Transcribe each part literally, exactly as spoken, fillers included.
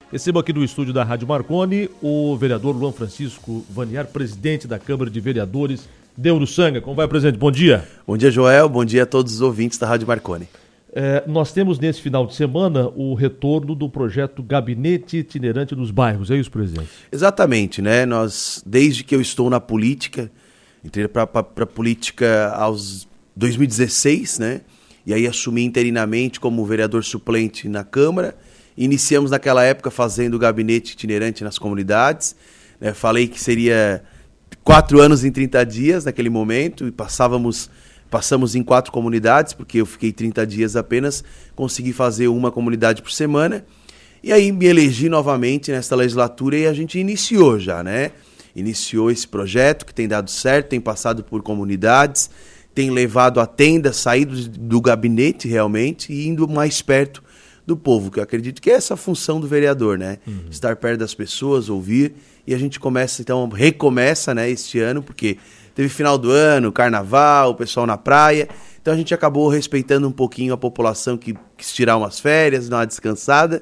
Recebo aqui do estúdio da Rádio Marconi o vereador Luan Francisco Vaniar, presidente da Câmara de Vereadores de Uruçanga. Como vai, presidente? Bom dia. Bom dia, Joel. Bom dia a todos os ouvintes da Rádio Marconi. É, nós temos nesse final de semana o retorno do projeto Gabinete Itinerante nos Bairros, é isso, presidente? Exatamente, né? Nós, desde que eu estou na política, entrei para a política aos dois mil e dezesseis, né? E aí assumi interinamente como vereador suplente na Câmara. Iniciamos naquela época fazendo o gabinete itinerante nas comunidades, né? Falei que seria quatro anos em trinta dias naquele momento e passávamos... Passamos em quatro comunidades, porque eu fiquei trinta dias apenas, consegui fazer uma comunidade por semana. E aí me elegi novamente nesta legislatura e a gente iniciou já, né? Iniciou esse projeto que tem dado certo, tem passado por comunidades, tem levado a tenda, saído do gabinete realmente e indo mais perto do povo, que eu acredito que é essa a função do vereador, né? Uhum. Estar perto das pessoas, ouvir. E a gente começa, então, recomeça, né, este ano, porque... Teve final do ano, carnaval, o pessoal na praia. Então a gente acabou respeitando um pouquinho a população que quis tirar umas férias, dar uma descansada.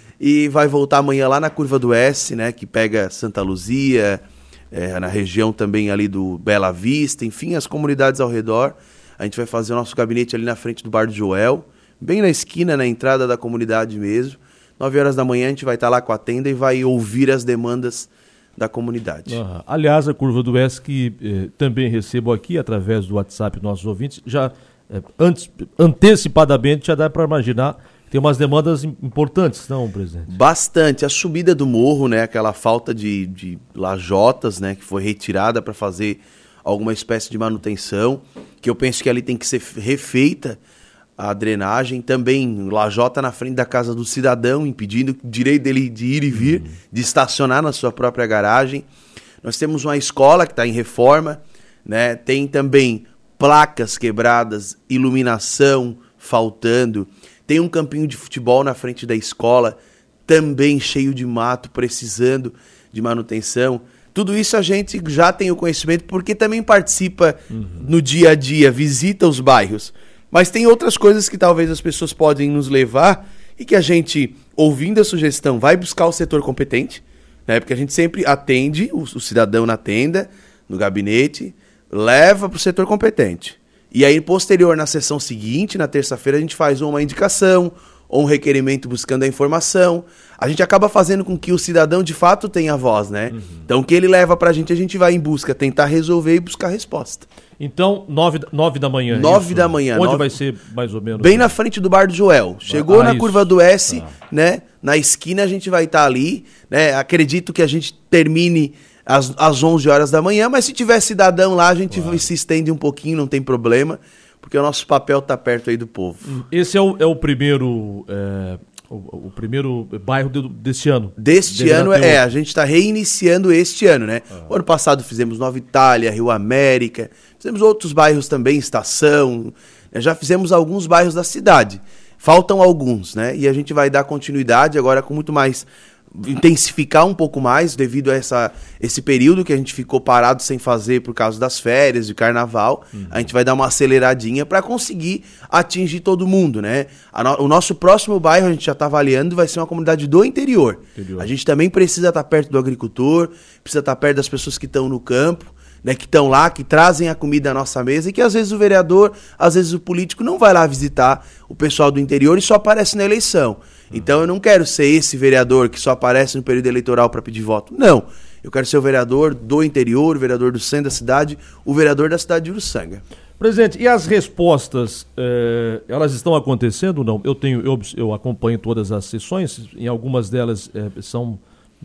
E vai voltar amanhã lá na Curva do S, né? Que pega Santa Luzia, é, na região também ali do Bela Vista. Enfim, as comunidades ao redor. A gente vai fazer o nosso gabinete ali na frente do Bar do Joel. Bem na esquina, na entrada da comunidade mesmo. nove horas da manhã a gente vai estar lá com a tenda e vai ouvir as demandas da comunidade. Uhum. Aliás, a Curva do S, que eh, também recebo aqui através do WhatsApp nossos ouvintes, já eh, antes, antecipadamente já dá para imaginar que tem umas demandas importantes, não, presidente? Bastante. A subida do morro, né, aquela falta de, de lajotas, né, que foi retirada para fazer alguma espécie de manutenção, que eu penso que ali tem que ser refeita a drenagem, também lajota na frente da casa do cidadão, impedindo o direito dele de ir e vir, uhum. de estacionar na sua própria garagem. Nós temos uma escola que está em reforma, né? Tem também placas quebradas, iluminação faltando, tem um campinho de futebol na frente da escola, também cheio de mato, precisando de manutenção. Tudo isso a gente já tem o conhecimento, porque também participa uhum. no dia a dia, visita os bairros. Mas tem outras coisas que talvez as pessoas podem nos levar e que a gente, ouvindo a sugestão, vai buscar o setor competente, né? Porque a gente sempre atende o, o cidadão na tenda, no gabinete, leva para o setor competente. E aí, posterior, na sessão seguinte, na terça-feira, a gente faz uma indicação ou um requerimento buscando a informação. A gente acaba fazendo com que o cidadão, de fato, tenha voz, né? Uhum. Então, o que ele leva para a gente, a gente vai em busca, tentar resolver e buscar resposta. Então, nove, nove da manhã. Nove da manhã. Onde nove... vai ser, mais ou menos? Bem na frente do Bar do Joel. Chegou ah, na isso. Curva do S, ah. né? Na esquina a gente vai estar tá ali, né? Acredito que a gente termine às, às onze horas da manhã, mas se tiver cidadão lá, a gente claro. se estende um pouquinho, não tem problema, porque o nosso papel está perto aí do povo. Esse é o, é o primeiro... É... O, o primeiro bairro de, desse ano. Deste ano, é, a gente está reiniciando este ano, né? Ah. O ano passado fizemos Nova Itália, Rio América, fizemos outros bairros também, Estação, já fizemos alguns bairros da cidade. Faltam alguns, né? E a gente vai dar continuidade agora com muito mais, intensificar um pouco mais devido a essa, esse período que a gente ficou parado sem fazer por causa das férias, de carnaval. Uhum. A gente vai dar uma aceleradinha para conseguir atingir todo mundo, né? A no, o nosso próximo bairro, a gente já está avaliando, vai ser uma comunidade do interior. interior. A gente também precisa estar tá perto do agricultor, precisa estar tá perto das pessoas que estão no campo, né, que estão lá, que trazem a comida à nossa mesa e que às vezes o vereador, às vezes o político não vai lá visitar o pessoal do interior e só aparece na eleição. Então eu não quero ser esse vereador que só aparece no período eleitoral para pedir voto. Não. Eu quero ser o vereador do interior, o vereador do centro da cidade, o vereador da cidade de Uruçanga. Presidente, e as respostas, eh, elas estão acontecendo ou não? Eu, tenho, eu, eu acompanho todas as sessões, em algumas delas eh, são...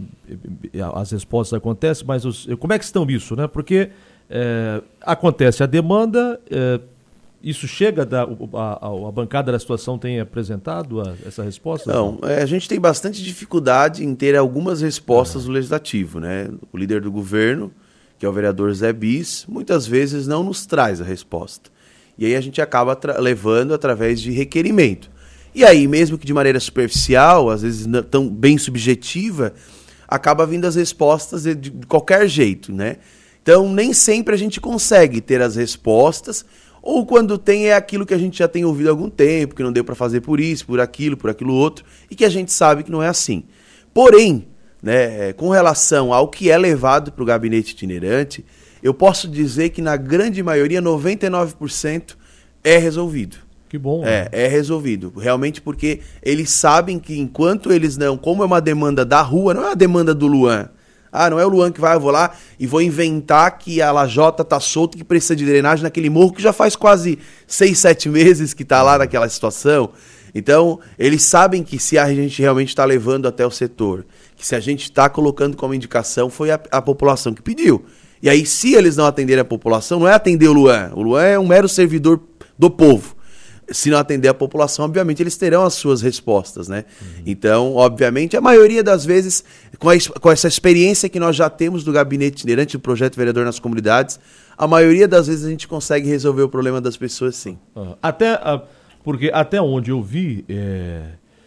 as respostas acontecem, mas os, como é que estão isso, né? Porque é, acontece a demanda, é, isso chega, da, a, a, a bancada da situação tem apresentado a, essa resposta? Não, é, a gente tem bastante dificuldade em ter algumas respostas ah. do Legislativo, né? O líder do governo, que é o vereador Zé Bis, muitas vezes não nos traz a resposta. E aí a gente acaba levando através de requerimento. E aí, mesmo que de maneira superficial, às vezes não tão bem subjetiva, acaba vindo as respostas de, de qualquer jeito, né? Então, nem sempre a gente consegue ter as respostas, ou quando tem é aquilo que a gente já tem ouvido há algum tempo, que não deu para fazer por isso, por aquilo, por aquilo outro, e que a gente sabe que não é assim. Porém, né, com relação ao que é levado para o gabinete itinerante, eu posso dizer que na grande maioria, noventa e nove por cento é resolvido. Que bom. É, né? é resolvido. Realmente porque eles sabem que enquanto eles não... Como é uma demanda da rua, não é uma demanda do Luan. Ah, não é o Luan que vai, eu vou lá e vou inventar que a lajota tá solta, que precisa de drenagem naquele morro que já faz quase seis, sete meses que tá lá naquela situação. Então, eles sabem que se a gente realmente está levando até o setor, que se a gente está colocando como indicação, foi a, a população que pediu. E aí, se eles não atenderem a população, não é atender o Luan. O Luan é um mero servidor do povo. Se não atender a população, obviamente, eles terão as suas respostas, né? Uhum. Então, obviamente, a maioria das vezes, com, a, com essa experiência que nós já temos do gabinete itinerante, do projeto Vereador nas Comunidades, a maioria das vezes a gente consegue resolver o problema das pessoas, sim. Uhum. Até, porque até onde eu vi, é,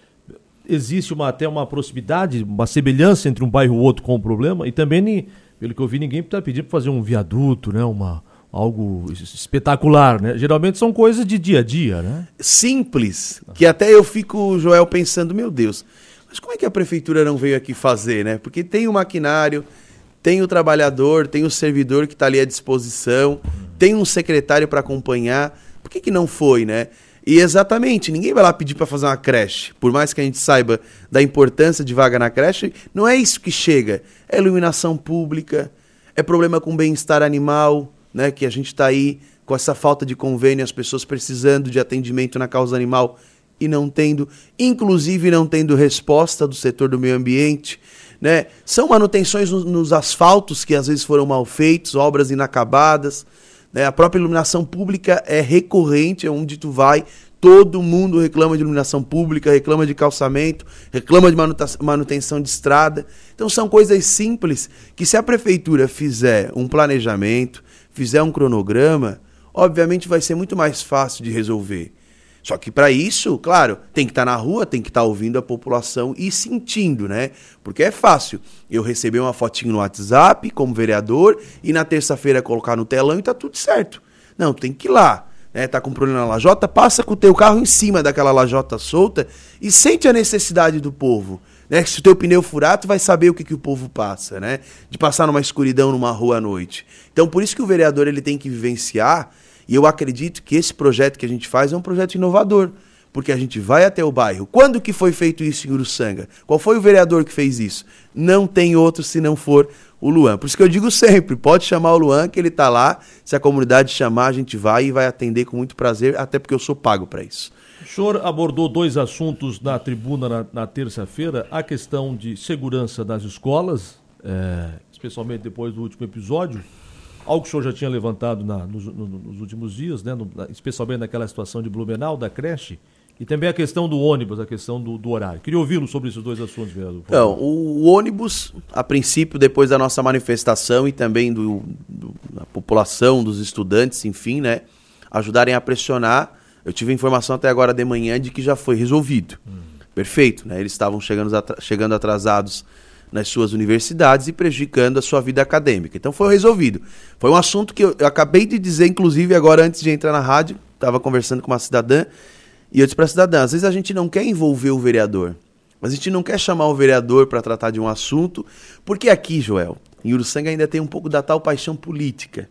existe uma, até uma proximidade, uma semelhança entre um bairro e o outro com o problema, e também, pelo que eu vi, ninguém está pedindo para fazer um viaduto, né? Uma... algo espetacular, né? Geralmente são coisas de dia a dia, né? Simples, que até eu fico, Joel, pensando, meu Deus, mas como é que a prefeitura não veio aqui fazer, né? Porque tem o maquinário, tem o trabalhador, tem o servidor que está ali à disposição, tem um secretário para acompanhar, por que que não foi, né? E exatamente, ninguém vai lá pedir para fazer uma creche, por mais que a gente saiba da importância de vaga na creche, não é isso que chega, é iluminação pública, é problema com bem-estar animal, né, que a gente está aí com essa falta de convênio, as pessoas precisando de atendimento na causa animal e não tendo, inclusive não tendo resposta do setor do meio ambiente, né? São manutenções no, nos asfaltos que às vezes foram mal feitos, obras inacabadas, né? A própria iluminação pública é recorrente, é onde tu vai, todo mundo reclama de iluminação pública, reclama de calçamento, reclama de manutenção de estrada. Então são coisas simples que se a prefeitura fizer um planejamento, fizer um cronograma, obviamente vai ser muito mais fácil de resolver. Só que para isso, claro, tem que estar na rua, tem que estar ouvindo a população e sentindo, né? Porque é fácil eu receber uma fotinho no WhatsApp como vereador e na terça-feira colocar no telão e tá tudo certo. Não, tem que ir lá, né? Tá com problema na lajota, passa com o teu carro em cima daquela lajota solta e sente a necessidade do povo. Né? Se o teu pneu furar, tu vai saber o que, que o povo passa, né? De passar numa escuridão numa rua à noite. Então, por isso que o vereador ele tem que vivenciar, e eu acredito que esse projeto que a gente faz é um projeto inovador, porque a gente vai até o bairro. Quando que foi feito isso em Uruçanga? Qual foi o vereador que fez isso? Não tem outro se não for o Luan. Por isso que eu digo sempre, pode chamar o Luan, que ele está lá, se a comunidade chamar, a gente vai e vai atender com muito prazer, até porque eu sou pago para isso. O senhor abordou dois assuntos na tribuna na, na terça-feira, a questão de segurança das escolas, é, especialmente depois do último episódio, algo que o senhor já tinha levantado na, nos, no, nos últimos dias, né, no, especialmente naquela situação de Blumenau, da creche, e também a questão do ônibus, a questão do, do horário. Queria ouvi-lo sobre esses dois assuntos, vereador. Então, o, o ônibus, a princípio, depois da nossa manifestação e também do, do, da população, dos estudantes, enfim, né, ajudarem a pressionar. Eu tive informação até agora de manhã de que já foi resolvido. Hum. Perfeito, né? Eles estavam chegando, atra- chegando atrasados nas suas universidades e prejudicando a sua vida acadêmica. Então foi resolvido. Foi um assunto que eu, eu acabei de dizer, inclusive, agora antes de entrar na rádio, estava conversando com uma cidadã, e eu disse para a cidadã, às vezes a gente não quer envolver o vereador, mas a gente não quer chamar o vereador para tratar de um assunto, porque aqui, Joel, em Uruçanga ainda tem um pouco da tal paixão política.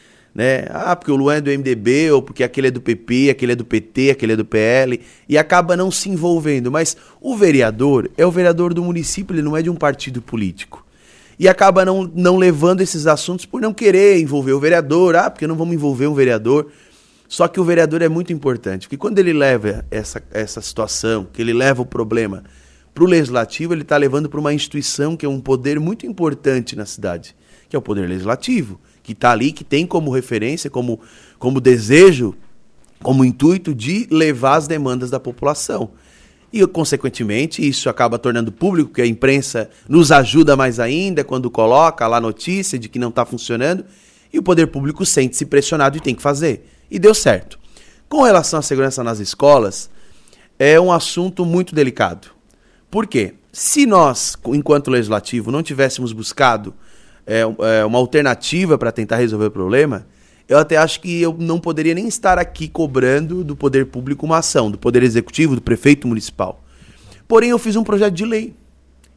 Né? Ah, porque o Luan é do M D B, ou porque aquele é do P P, aquele é do P T, aquele é do P L, e acaba não se envolvendo. Mas o vereador é o vereador do município, ele não é de um partido político. E acaba não, não levando esses assuntos por não querer envolver o vereador, ah, porque não vamos envolver um vereador. Só que o vereador é muito importante, porque quando ele leva essa, essa situação, que ele leva o problema para o legislativo, ele está levando para uma instituição que é um poder muito importante na cidade, que é o poder legislativo, que está ali, que tem como referência, como, como desejo, como intuito de levar as demandas da população. E, consequentemente, isso acaba tornando público, que a imprensa nos ajuda mais ainda quando coloca lá a notícia de que não está funcionando, e o poder público sente-se pressionado e tem que fazer. E deu certo. Com relação à segurança nas escolas, é um assunto muito delicado. Por quê? Se nós, enquanto legislativo, não tivéssemos buscado É, é, uma alternativa para tentar resolver o problema, eu até acho que eu não poderia nem estar aqui cobrando do poder público uma ação, do poder executivo, do prefeito municipal. Porém, eu fiz um projeto de lei.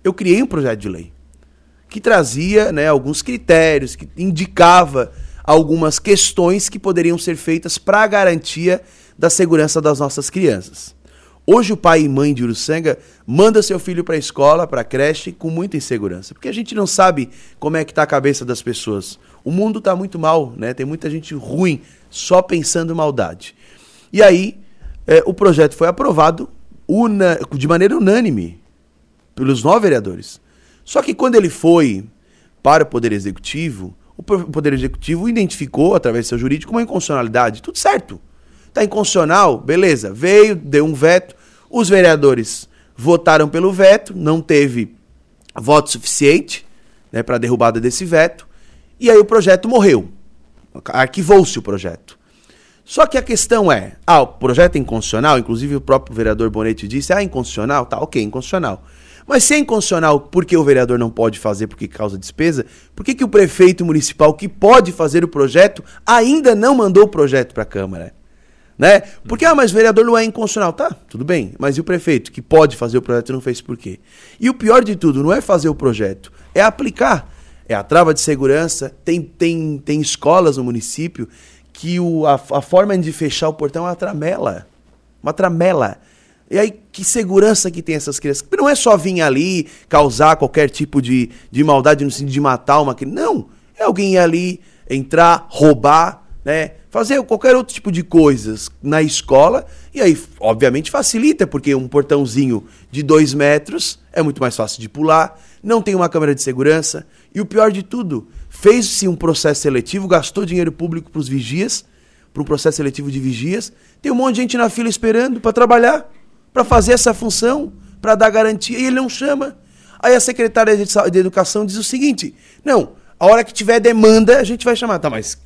eu criei um projeto de lei que trazia, né, alguns critérios, que indicava algumas questões que poderiam ser feitas para a garantia da segurança das nossas crianças. Hoje o pai e mãe de Uruçanga manda seu filho para a escola, para a creche, com muita insegurança, porque a gente não sabe como é que está a cabeça das pessoas. O mundo está muito mal, né? Tem muita gente ruim, só pensando maldade. E aí, é, o projeto foi aprovado una, de maneira unânime pelos nove vereadores. Só que quando ele foi para o Poder Executivo, o Poder Executivo identificou, através do seu jurídico, uma inconstitucionalidade. Tudo certo. Está inconstitucional, beleza. Veio, deu um veto. Os vereadores votaram pelo veto, não teve voto suficiente, né, para a derrubada desse veto. E aí o projeto morreu. Arquivou-se o projeto. Só que a questão é, ah, o projeto é inconstitucional, inclusive o próprio vereador Bonetti disse, ah, inconstitucional, tá, ok, inconstitucional. Mas se é inconstitucional porque o vereador não pode fazer porque causa despesa, por que que o prefeito municipal que pode fazer o projeto ainda não mandou o projeto para a Câmara? Né? Porque, ah, mas o vereador não é inconstitucional. Tá, tudo bem, mas e o prefeito que pode fazer o projeto não fez por quê? E o pior de tudo, não é fazer o projeto, é aplicar. É a trava de segurança, tem, tem, tem escolas no município que o, a, a forma de fechar o portão é uma tramela. Uma tramela. E aí, que segurança que tem essas crianças? Porque não é só vir ali, causar qualquer tipo de, de maldade no sentido de matar uma criança. Não, é alguém ir ali, entrar, roubar, né? Fazer qualquer outro tipo de coisas na escola. E aí, obviamente, facilita, porque um portãozinho de dois metros é muito mais fácil de pular, não tem uma câmera de segurança. E o pior de tudo, fez-se um processo seletivo, gastou dinheiro público para os vigias, para um processo seletivo de vigias. Tem um monte de gente na fila esperando para trabalhar, para fazer essa função, para dar garantia, e ele não chama. Aí a secretária de, de Educação diz o seguinte, não, a hora que tiver demanda, a gente vai chamar. Tá, mas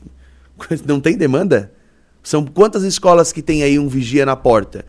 não tem demanda? São quantas escolas que tem aí um vigia na porta?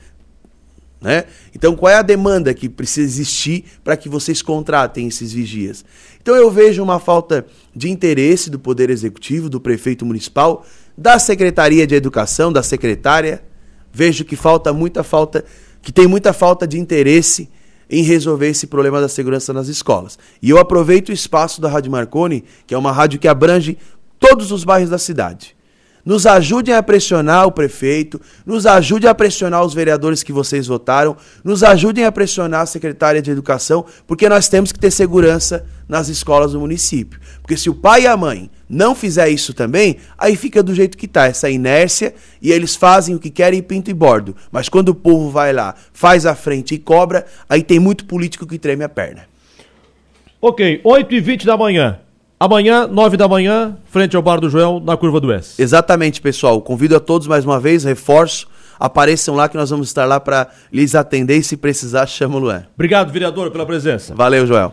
Né? Então, qual é a demanda que precisa existir para que vocês contratem esses vigias? Então, eu vejo uma falta de interesse do Poder Executivo, do prefeito municipal, da Secretaria de Educação, da secretária. Vejo que falta muita falta, que tem muita falta de interesse em resolver esse problema da segurança nas escolas. E eu aproveito o espaço da Rádio Marconi, que é uma rádio que abrange todos os bairros da cidade. Nos ajudem a pressionar o prefeito, nos ajudem a pressionar os vereadores que vocês votaram, nos ajudem a pressionar a secretária de Educação, porque nós temos que ter segurança nas escolas do município. Porque se o pai e a mãe não fizer isso também, aí fica do jeito que está, essa inércia, e eles fazem o que querem, pinto e bordo. Mas quando o povo vai lá, faz a frente e cobra, aí tem muito político que treme a perna. Ok, oito e vinte da manhã. Amanhã, nove da manhã, frente ao Bar do Joel, na Curva do S. Exatamente, pessoal. Convido a todos mais uma vez, reforço, apareçam lá que nós vamos estar lá para lhes atender e se precisar, chama o Luan. Obrigado, vereador, pela presença. Valeu, Joel.